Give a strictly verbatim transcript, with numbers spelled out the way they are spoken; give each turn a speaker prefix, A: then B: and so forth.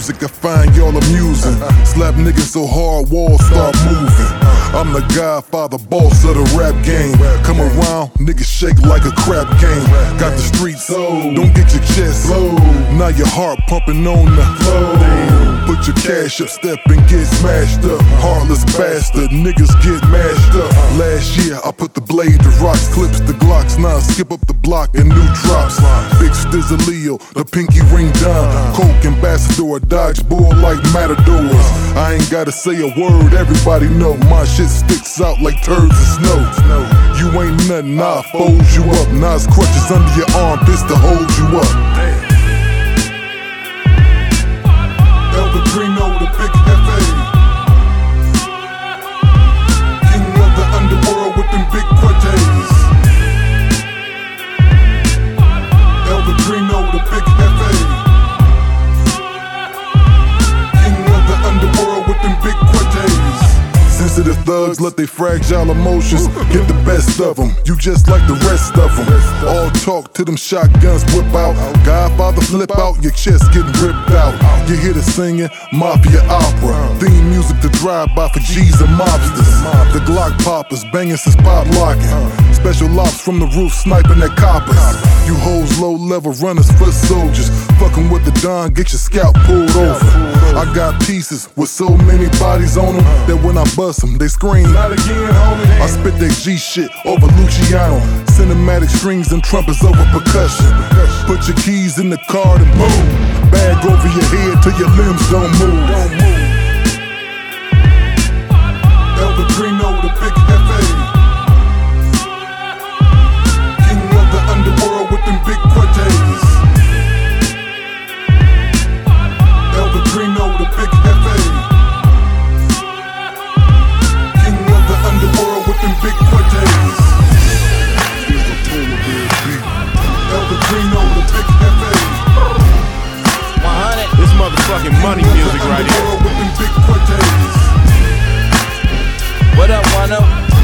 A: music, I find y'all amusing. Slap niggas so hard, walls start moving. I'm the godfather, boss of the rap game. Come around, niggas shake like a crap game. Got the streets, don't get your chest low. Now your heart pumping on the flow. Put your cash up, step and get smashed up. Heartless bastard, niggas get mashed up. Last year I put the blade to rocks, clips the Glocks. Now I skip up the block and new drops. Big Stizza Leo, the pinky ring down. Coke ambassador, dodge bull like matadors. I ain't gotta say a word, everybody know my shit sticks out like turds of snow. You ain't nothing, I'll fold you up. Nas crutches under your armpits to hold you up. El Padrino, the big F A, king of the underworld with them big crutches. El Padrino, the big F A, king of the underworld with them big crutches. Sensitive thugs let they fragile emotions get the best of them. You just like the rest of them. All talk to them shotguns whip out. Godfather flip out, your chest getting ripped out. You hear the singing, mafia opera. Theme music to drive by for G's and mobsters. The Glock poppers banging since pop locking. Special ops from the roof sniping at coppers. You hoes low level runners, foot soldiers. Fucking with the Don, get your scalp pulled over. I got pieces with so many bodies on them that when I bust them, they scream. Not again, homie. I spit that G shit over Luciano. Cinematic strings and trumpets over percussion. Put your keys in the car and boom. Bag over your head till your limbs don't move. El Padrino, the big F A, king of the underworld with them big crutches. El Padrino, the big F A, king of the underworld with them big crutches. El Padrino, the big F A,
B: one hundred. This motherfucking money music right here.
A: with them big crutches.
B: What up, one up?